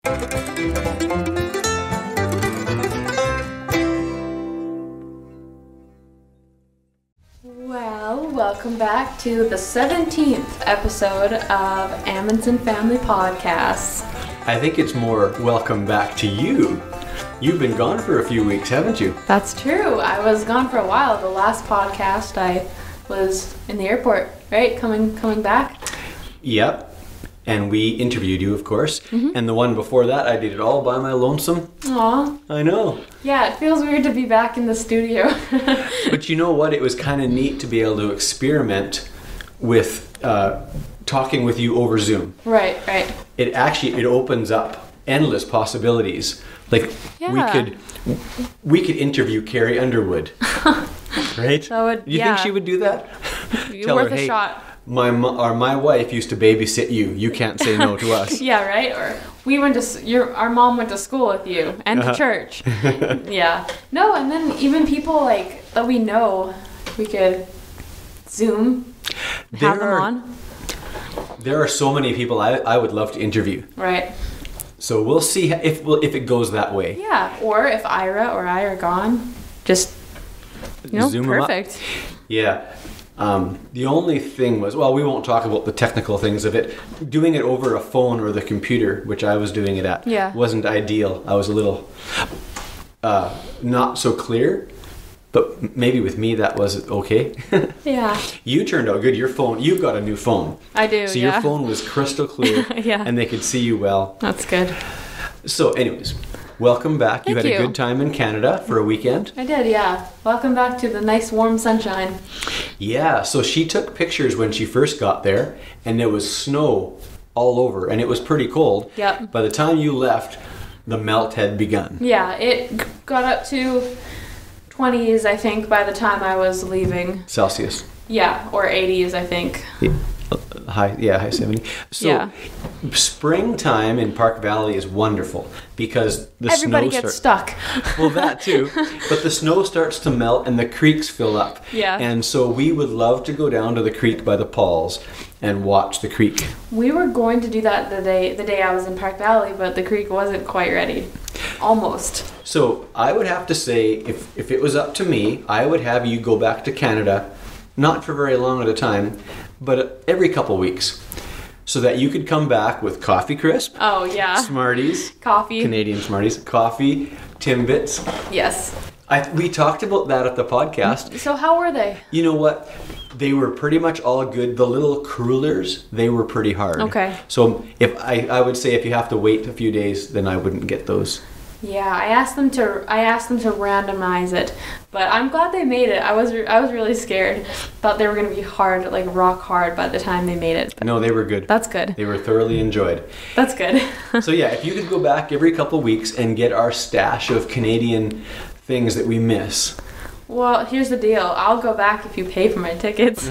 Well, welcome back to the 17th episode of Amundsen Family Podcasts. I think it's more welcome back to you. You've been gone for a few weeks, haven't you? That's true. I was gone for a while. The last podcast I was in the airport, right? Coming back. Yep. And we interviewed you, of course. Mm-hmm. And the one before that, I did it all by my lonesome. Aw. I know. Yeah, it feels weird to be back in the studio. But you know what? It was kind of neat to be able to experiment with talking with you over Zoom. Right. It opens up endless possibilities. Like, yeah. we could interview Carrie Underwood. Right? That would, you think she would do that? Tell Worth her, a hey, shot. My wife used to babysit you. You can't say no to us. Yeah, right? Or we went to our mom went to school with you and to church. Yeah. No, and then even people like that we know, we could Zoom, have them on. There are so many people I would love to interview. Right. So we'll see if it goes that way. Yeah, or if Ira or I are gone, just Zoom perfect. Them up. Yeah. The only thing was, well, we won't talk about the technical things of it. Doing it over a phone or the computer, which I was doing it at, wasn't ideal. I was a little not so clear, but maybe with me that was okay. Yeah. You turned out good. You've got a new phone. I do, So your phone was crystal clear, and they could see you well. That's good. So anyways, welcome back. Thank you had you. a good time in Canada for a weekend. I did, yeah. Welcome back to the nice warm sunshine. Yeah, so she took pictures when she first got there, and there was snow all over, and it was pretty cold. Yep. By the time you left, the melt had begun. Yeah, it got up to 20s, I think, by the time I was leaving. Celsius. Yeah, or 80s, I think. High 70. So springtime in Park Valley is wonderful because everybody gets stuck. Well, that too. But the snow starts to melt and the creeks fill up. Yeah. And so we would love to go down to the creek by the Pauls and watch the creek. We were going to do that the day I was in Park Valley, but the creek wasn't quite ready. Almost. So I would have to say, if it was up to me, I would have you go back to Canada, not for very long at a time, but every couple weeks, so that you could come back with Coffee Crisp. Oh, yeah. Smarties. Coffee. Canadian Smarties. Coffee. Timbits. Yes. We talked about that at the podcast. So how were they? You know what? They were pretty much all good. The little crullers, they were pretty hard. Okay. So if I would say if you have to wait a few days, then I wouldn't get those. Yeah, I asked them to randomize it, but I'm glad they made it. I was really scared. Thought they were going to be hard, like rock hard by the time they made it. No, they were good. That's good. They were thoroughly enjoyed. That's good. So yeah, if you could go back every couple weeks and get our stash of Canadian things that we miss. Well, here's the deal. I'll go back if you pay for my tickets.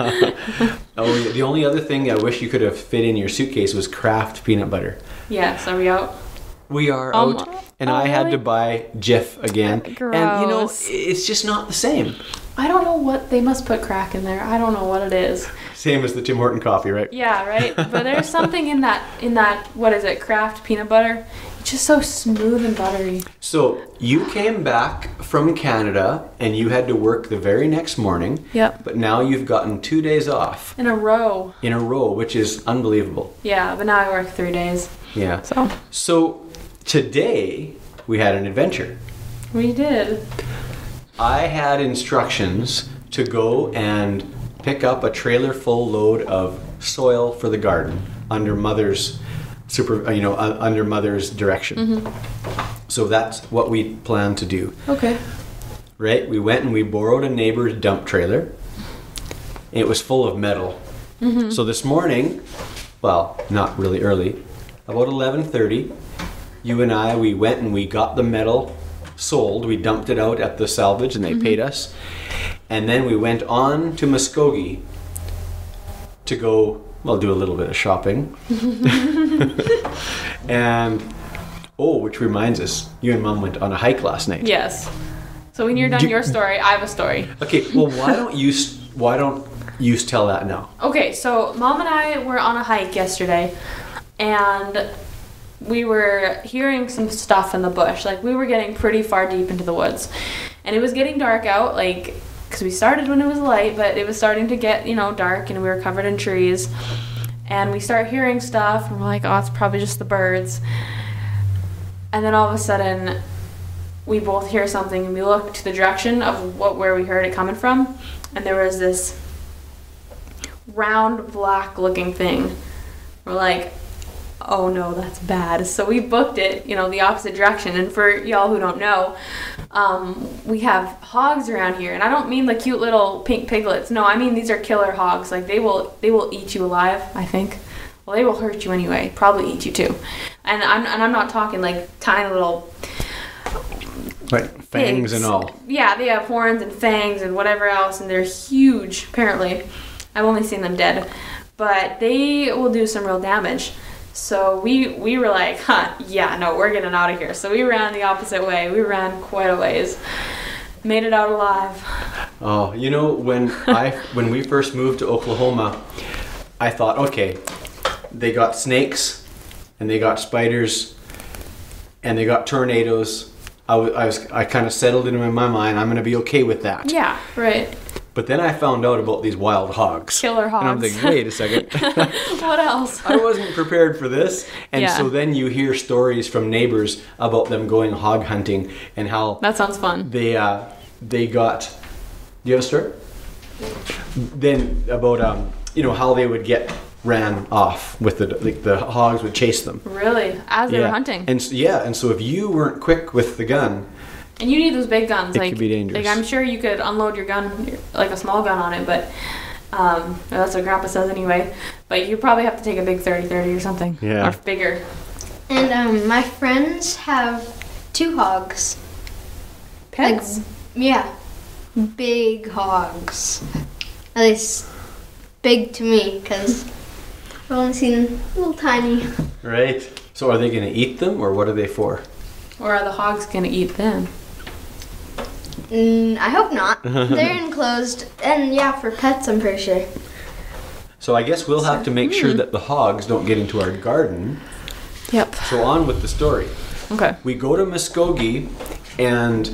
Oh, the only other thing I wish you could have fit in your suitcase was Kraft peanut butter. Yes, are we out? We are out, and I had to buy Jif again. Gross. And you know, it's just not the same. I don't know what, they must put crack in there. I don't know what it is. Same as the Tim Horton coffee, right? Yeah, right? But there's something in that, what is it, Kraft peanut butter? It's just so smooth and buttery. So you came back from Canada and you had to work the very next morning. Yep. But now you've gotten 2 days off. In a row. In a row, which is unbelievable. Yeah, but now I work 3 days. Yeah. So today we had an adventure. We did. I had instructions to go and pick up a trailer full load of soil for the garden under Mother's under Mother's direction. Mm-hmm. So that's what we plan to do. Okay. Right? We went and we borrowed a neighbor's dump trailer. It was full of metal. Mm-hmm. So this morning, well, not really early, about 11:30, you and I, we went and we got the metal sold. We dumped it out at the salvage and they paid us. And then we went on to Muskogee to go, well, do a little bit of shopping. And, which reminds us, you and Mom went on a hike last night. Yes. So when you're done your story, I have a story. Okay, well, why don't you tell that now? Okay, so Mom and I were on a hike yesterday, and we were hearing some stuff in the bush. Like, we were getting pretty far deep into the woods. And it was getting dark out, like, because we started when it was light, but it was starting to get, dark, and we were covered in trees. And we start hearing stuff, and we're like, oh, it's probably just the birds. And then all of a sudden, we both hear something, and we look to the direction of where we heard it coming from, and there was this round, black-looking thing. We're like, oh no, that's bad. So we booked it, the opposite direction. And for y'all who don't know, we have hogs around here, and I don't mean the cute little pink piglets. No, I mean these are killer hogs. Like, they will eat you alive, I think. Well, they will hurt you anyway. Probably eat you too. And I'm not talking like tiny little Right, fangs pigs. and all. Yeah, they have horns and fangs and whatever else, and they're huge. Apparently, I've only seen them dead, but they will do some real damage. So we were like, yeah, no, we're getting out of here. So we ran the opposite way. We ran quite a ways. Made it out alive. Oh, when we first moved to Oklahoma, I thought, okay, they got snakes, and they got spiders, and they got tornadoes. I kind of settled into my mind, I'm going to be okay with that. Yeah, right. But then I found out about these wild hogs. Killer hogs. And I'm thinking, wait a second. What else? I wasn't prepared for this. And Yeah. so then you hear stories from neighbors about them going hog hunting and how That sounds fun. they got... Do you have a story? Then about how they would get ran off with the hogs would chase them. Really? As they were hunting? And so if you weren't quick with the gun... And you need those big guns. It like, could be dangerous. Like, I'm sure you could unload your gun, like a small gun on it, but that's what Grandpa says anyway. But you probably have to take a big 30-30 or something. Yeah. Or bigger. And my friends have 2 hogs. Pets? Yeah. Big hogs. At least big to me, because I've only seen little tiny. Right. So are they going to eat them, or what are they for? Or are the hogs going to eat them? I hope not. They're enclosed. And yeah, for pets, I'm pretty sure. So I guess we'll have to make sure that the hogs don't get into our garden. Yep. So on with the story. Okay. We go to Muskogee, and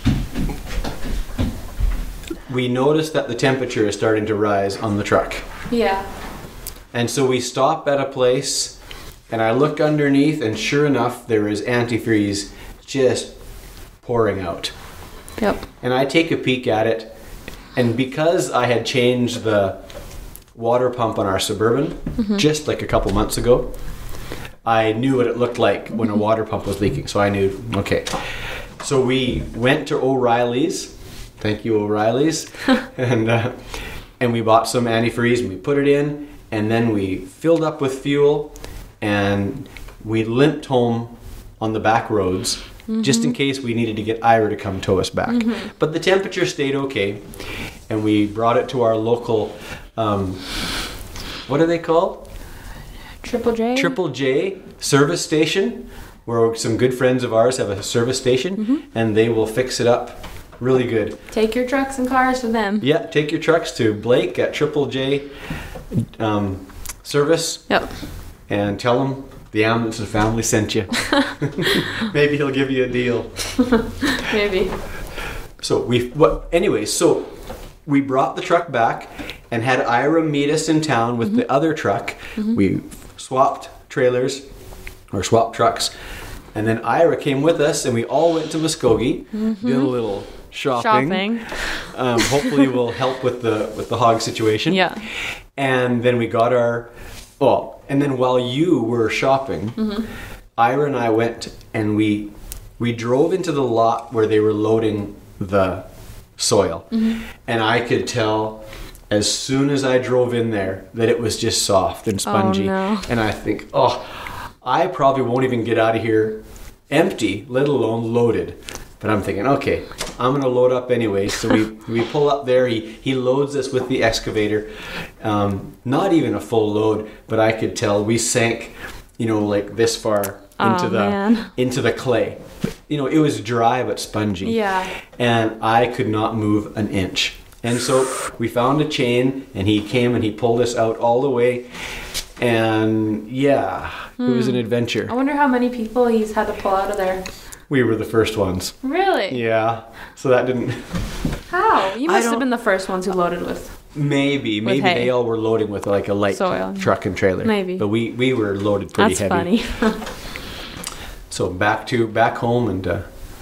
we notice that the temperature is starting to rise on the truck. Yeah. And so we stop at a place, and I look underneath, and sure enough, there is antifreeze just pouring out. Yep. And I take a peek at it, and because I had changed the water pump on our Suburban just like a couple months ago, I knew what it looked like when a water pump was leaking. So I knew, okay. So we went to O'Reilly's. Thank you, O'Reilly's. and we bought some antifreeze, and we put it in, and then we filled up with fuel, and we limped home on the back roads just in case we needed to get Ira to come tow us back. But the temperature stayed okay, and we brought it to our local, what are they called? Triple J? Triple J service station, where some good friends of ours have a service station, and they will fix it up really good. Take your trucks and cars to them. Yeah, take your trucks to Blake at Triple J service. Yep. And tell him the Amundsen family sent you. Maybe he'll give you a deal. Maybe. So we brought the truck back and had Ira meet us in town with the other truck. We swapped trailers, or swapped trucks, and then Ira came with us, and we all went to Muskogee, did a little shopping. Hopefully will help with the hog situation. Yeah. And then we got and then while you were shopping, Ira and I went and we drove into the lot where they were loading the soil. And I could tell as soon as I drove in there that it was just soft and spongy. Oh, no. And I think, I probably won't even get out of here empty, let alone loaded. But I'm thinking, okay, I'm going to load up anyway. So we pull up there. He loads us with the excavator. Not even a full load, but I could tell we sank, like this far into the clay. It was dry but spongy. Yeah. And I could not move an inch. And so we found a chain, and he came and he pulled us out all the way. And yeah, it was an adventure. I wonder how many people he's had to pull out of there. We were the first ones. Really? Yeah. So that didn't... How? You I must have don't- been the first ones who loaded with. Maybe hay. they all were loading with like a light Soil. truck and trailer. Maybe. But we were loaded pretty That's heavy. funny. So back home, and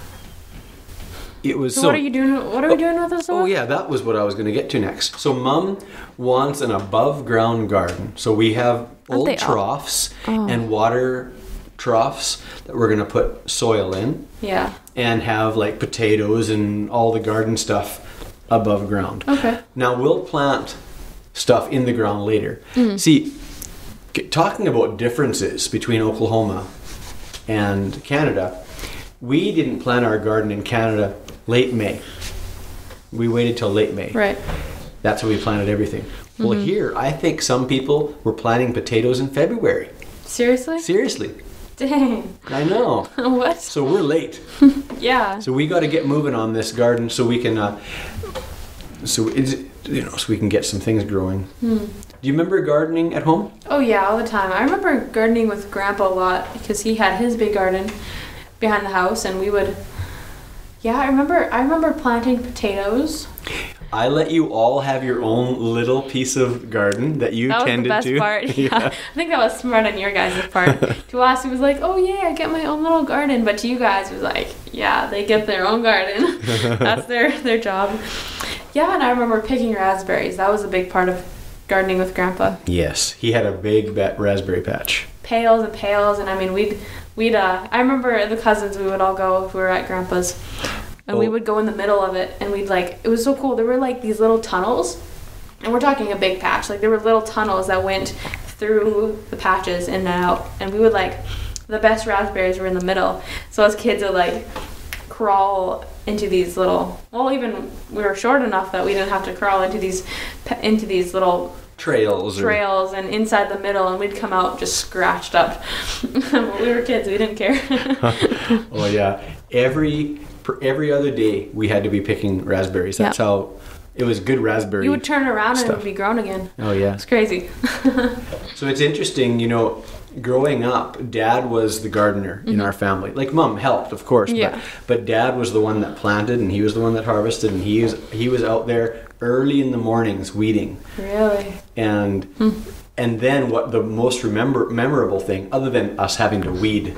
it was So what are you doing? What are we doing with this? Oh yeah, that was what I was going to get to next. So Mom wants an above ground garden. So we have old they all? troughs and water troughs that we're going to put soil in Yeah. and have like potatoes and all the garden stuff above ground. Okay. Now we'll plant stuff in the ground later. See, talking about differences between Oklahoma and Canada, we didn't plant our garden in Canada late May. We waited till late May. Right. That's how we planted everything. Well, here, I think some people were planting potatoes in February. Seriously? Seriously. Dang. I know. What? So we're late. Yeah. So we got to get moving on this garden so we can, so we can get some things growing. Do you remember gardening at home? Oh yeah, all the time. I remember gardening with Grandpa a lot because he had his big garden behind the house, and we would. Yeah, I remember planting potatoes. I let you all have your own little piece of garden that you That was the tended best to. part. Yeah. I think that was smart on your guys' part. To us, it was like, oh yeah, I get my own little garden. But to you guys, it was like, yeah, they get their own garden. That's their job. Yeah, and I remember picking raspberries. That was a big part of gardening with Grandpa. Yes, he had a big raspberry patch. Pails and pails, and I mean, we'd I remember the cousins, we would all go if we were at Grandpa's. And we Oh. would go in the middle of it, and we'd like, it was so cool. There were like these little tunnels, and we're talking a big patch. Like there were little tunnels that went through the patches in and out, and we would like, the best raspberries were in the middle. So as kids would like crawl into these little, well, even we were short enough that we didn't have to crawl into these little Trails. trails and inside the middle, and we'd come out just scratched up. But we were kids, we didn't care. Oh yeah, every other day we had to be picking raspberries. That's how it was. Good raspberry. You would turn around and it stuff. would be grown again. Oh yeah. It's crazy. So it's interesting, growing up, Dad was the gardener in our family. Like Mom helped, of course, Yeah. but Dad was the one that planted, and he was the one that harvested, and he was out there early in the mornings weeding. Really? And then what the most memorable thing, other than us having to weed,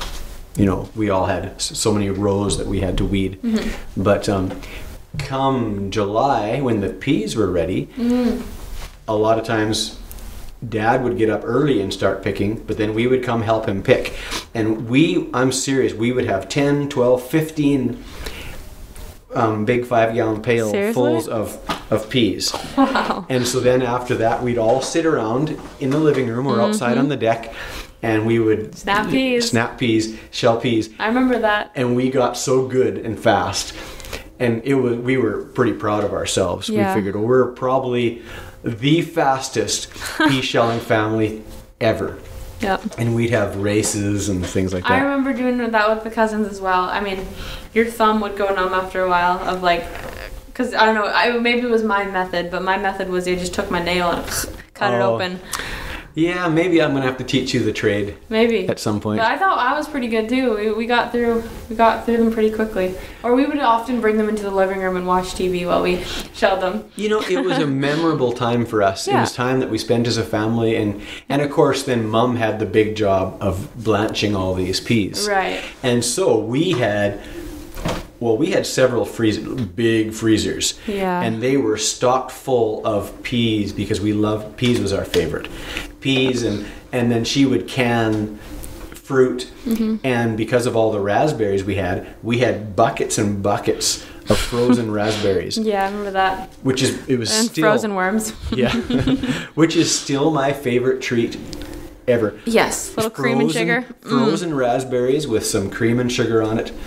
we all had so many rows that we had to weed. But come July, when the peas were ready, a lot of times Dad would get up early and start picking, but then we would come help him pick. And I'm serious, we would have 10, 12, 15 big 5-gallon pail Seriously? fulls of peas. Wow. And so then after that, we'd all sit around in the living room or outside on the deck, and we would Snap peas. shell peas, I remember that. and we got so good and fast. And we were pretty proud of ourselves. Yeah. We figured, we're probably the fastest pea shelling family ever. Yep. And we'd have races and things like I that. remember doing that with the cousins as well. I mean, your thumb would go numb after a while of like, because I don't know, maybe it was my method, but my method was I just took my nail and cut it Oh. open. Yeah, maybe I'm gonna have to teach you the trade Maybe. at some point. But I thought I was pretty good too. We got through them pretty quickly. Or we would often bring them into the living room and watch TV while we shelled them. It was a memorable time for us. It Yeah. was time that we spent as a family, and of course then Mom had the big job of blanching all these peas. Right. And so we had several big freezers. Yeah. And they were stocked full of peas because peas was our favorite. Peas, and then she would can fruit, and because of all the raspberries we had buckets and buckets of frozen raspberries, Yeah, I remember that. it was And still frozen worms. yeah, which is still my favorite treat ever. Yes, little cream and sugar. Frozen raspberries with some cream and sugar on it.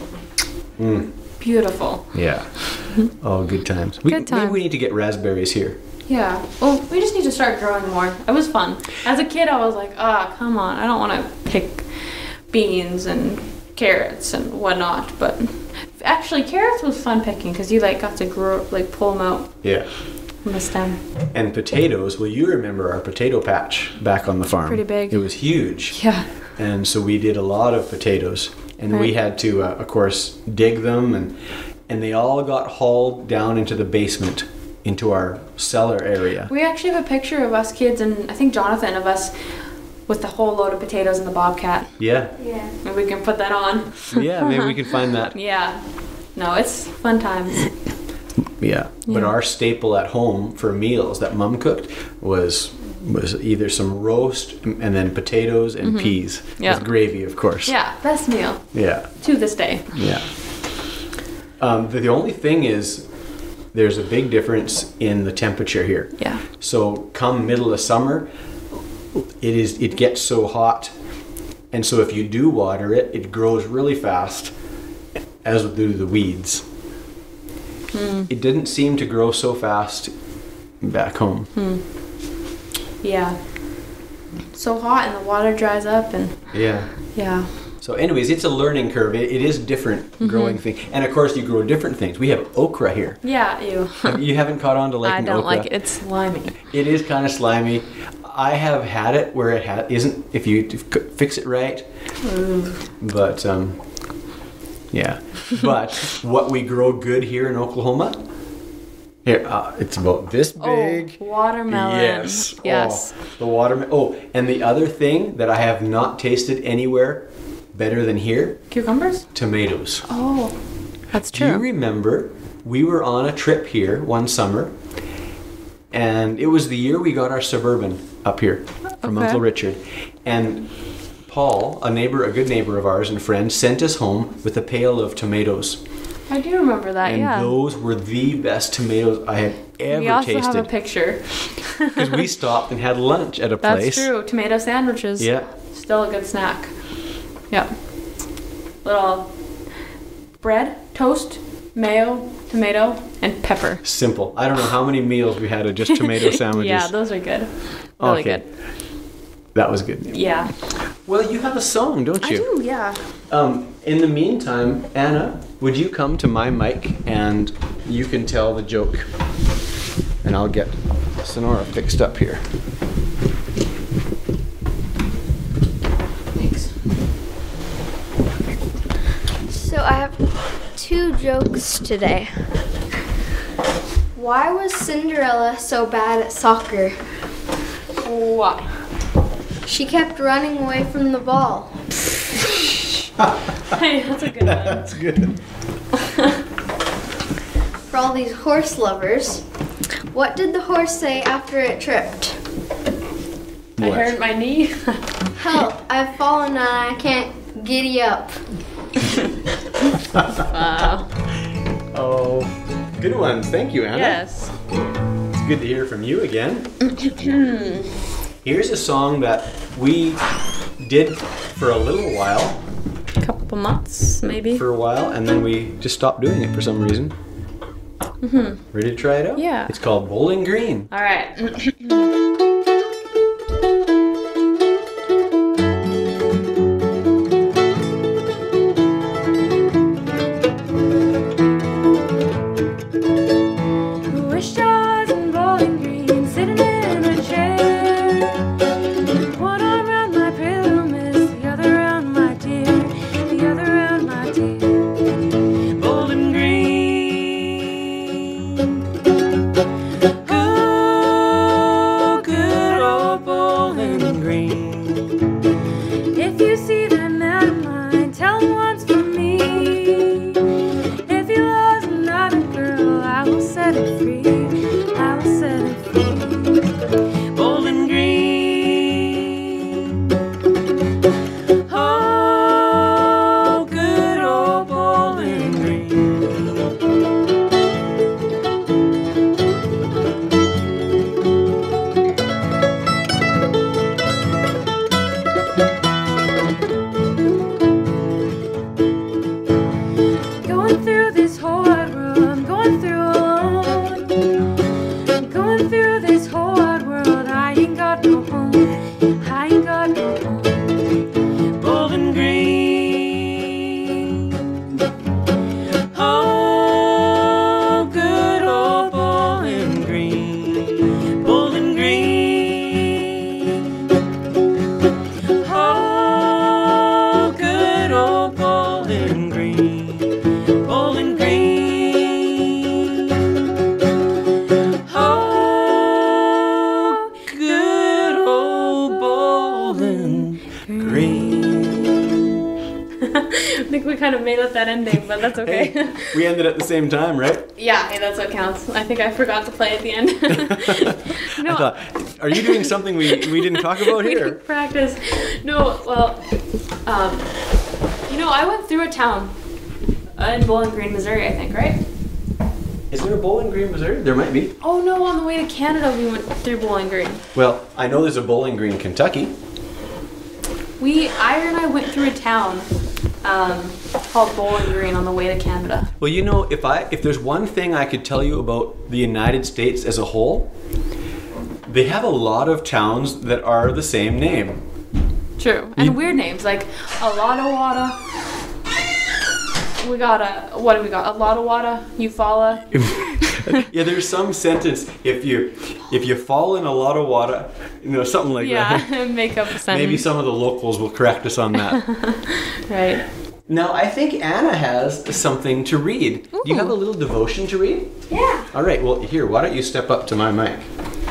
Beautiful. Yeah. Oh, good times. Good times. Maybe we need to get raspberries here. Yeah. Well, we just need to start growing more. It was fun. As a kid, I was like, come on. I don't want to pick beans and carrots and whatnot. But actually, carrots was fun picking because you got to pull them out. Yeah. on the stem. And potatoes, well, you remember our potato patch back on the farm. Pretty big. It was huge. Yeah. And so we did a lot of potatoes. And we Right. had to, of course, dig them. And they all got hauled down into the basement, into our cellar area. We actually have a picture of us kids and I think Jonathan of us with the whole load of potatoes in the Bobcat. Yeah. Yeah. Maybe we can put that on. Yeah, maybe we can find that. Yeah. No, it's fun times. Yeah. But Yeah. our staple at home for meals that Mom cooked was either some roast and then potatoes and peas. Mm-hmm. Yeah. With gravy, of course. Yeah, best meal Yeah. to this day. Yeah. The only thing is, there's a big difference in the temperature here. Yeah. So come middle of summer, it gets so hot, and so if you do water it, it grows really fast, as do the weeds. It didn't seem to grow so fast back home. Yeah. So hot and the water dries up and Yeah. yeah. So anyways, it's a learning curve. It is different growing thing. And of course you grow different things. We have okra here. Yeah, ew. You haven't caught on to I liking don't okra? like it. It's slimy. It is kind of slimy. I have had it where it isn't, if you fix it right. But, yeah. But what we grow good here in Oklahoma, here, it's about this big. Oh, watermelon. Yes. Yes. Oh, the watermelon. Oh, and the other thing that I have not tasted anywhere better than here, Cucumbers? tomatoes. Oh, that's Do you true. remember we were on a trip here one summer, and it was the year we got our Suburban up here from Okay. Uncle Richard, and Paul, a good neighbor of ours and friend, sent us home with a pail of tomatoes, I do remember that, and yeah. those were the best tomatoes I had ever We also have a tasted. picture. Because we stopped and had lunch at a That's place. true. Tomato sandwiches. Yeah. Still a good snack. Yep. Little bread, toast, mayo, tomato, and pepper. Simple. I don't know how many meals we had of just tomato sandwiches. Yeah, those are good. Really Okay. good. That was good. Yeah. Well, you have a song, don't I you? do, yeah. In the meantime, Anna, would you come to my mic and you can tell the joke? And I'll get Sonora fixed up here. Thanks. So I have 2 jokes today. Why was Cinderella so bad at soccer? Why? She kept running away from the ball. Hey, that's a good one. That's good. For all these horse lovers, what did the horse say after it tripped? I What? hurt my knee. Help, I've fallen and I can't giddy up. Wow. Oh, good ones. Thank you, Anna. Yes. It's good to hear from you again. Here's a song that we did for a little while, Couple months, maybe. and then we just stopped doing it for some reason. Ready to try it out? Yeah. It's called Bowling Green. All right. Wish I was in Bowling Green, sitting in a chair. One arm around my pretty little miss, the other around my dear, the other around my dear. Bowling Green. Go, think we kind of made up that ending, but that's okay. Hey, we ended at the same time, right? Yeah, hey, that's what counts. I think I forgot to play at the end. No, I thought, are you doing something we didn't talk about we here? didn't practice. No, well, I went through a town in Bowling Green, Missouri, I think, right? Is there a Bowling Green, Missouri? There might be. Oh no, on the way to Canada we went through Bowling Green. Well, I know there's a Bowling Green, Kentucky. Ira and I went through a town called Bowling Green on the way to Canada. Well, if there's one thing I could tell you about the United States as a whole, they have a lot of towns that are the same name. True. And weird names like Alotawada. What do we got? Alotawada, Eufaula. Yeah, there's some sentence if you fall in a lot of water, something like that. Yeah, make up a sentence. Maybe some of the locals will correct us on that. Right. Now, I think Anna has something to read. Ooh. Do you have a little devotion to read? Yeah. All right, well, here, why don't you step up to my mic?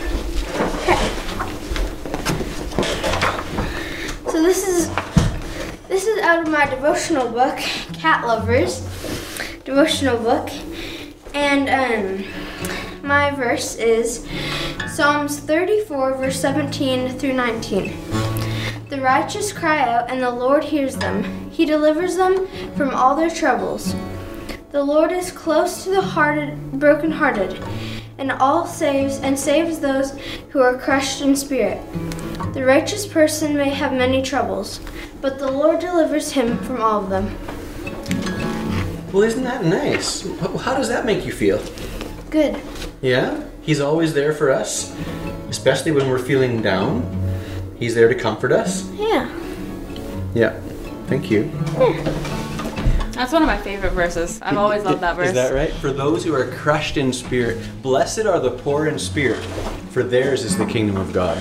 So this is out of my devotional book, Cat Lovers devotional book, and my verse is Psalms 34, verse 17 through 19. The righteous cry out, and the Lord hears them. He delivers them from all their troubles. The Lord is close to the brokenhearted, and saves those who are crushed in spirit. The righteous person may have many troubles, but the Lord delivers him from all of them. Well, isn't that nice? How does that make you feel? Good. Yeah? He's always there for us, especially when we're feeling down. He's there to comfort us. Yeah. Yeah. Thank you. That's one of my favorite verses. I've always loved that verse. Is that right? For those who are crushed in spirit, blessed are the poor in spirit, for theirs is the kingdom of God.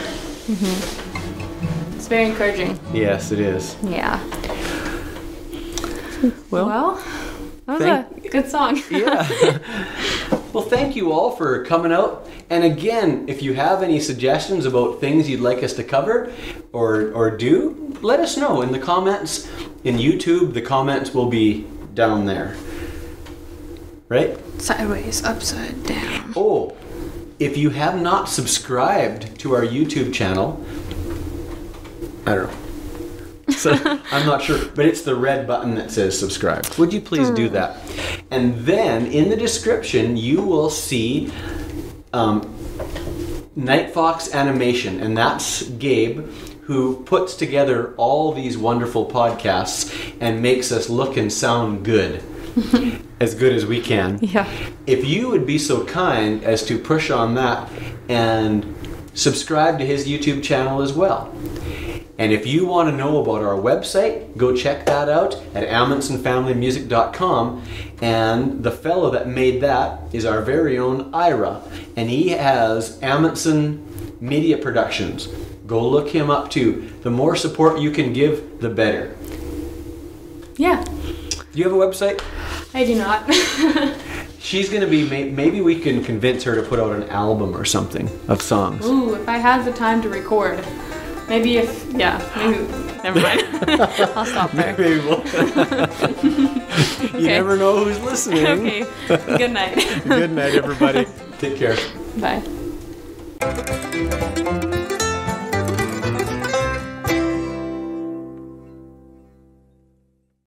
Mm-hmm. It's very encouraging. Yes, it is. Yeah. Well, that was a good song. Yeah. Well, thank you all for coming out. And again, if you have any suggestions about things you'd like us to cover or do, let us know in the comments. In YouTube, the comments will be down there. Right? Sideways, upside down. Oh, if you have not subscribed to our YouTube channel, I don't know. So I'm not sure, but it's the red button that says subscribe. Would you please do that? And then in the description, you will see Night Fox Animation, and that's Gabe, who puts together all these wonderful podcasts and makes us look and sound good. As good as we can. Yeah. If you would be so kind as to push on that and subscribe to his YouTube channel as well. And if you want to know about our website, go check that out at AmundsonFamilyMusic.com. And the fellow that made that is our very own Ira. And he has Amundsen Media Productions. Go look him up too. The more support you can give, the better. Yeah. Do you have a website? I do not. She's going to be, maybe we can convince her to put out an album or something of songs. Ooh, if I had the time to record. Maybe never mind. I'll stop there. Maybe we'll. You never know who's listening. Okay. Good night. Good night, everybody. Take care. Bye.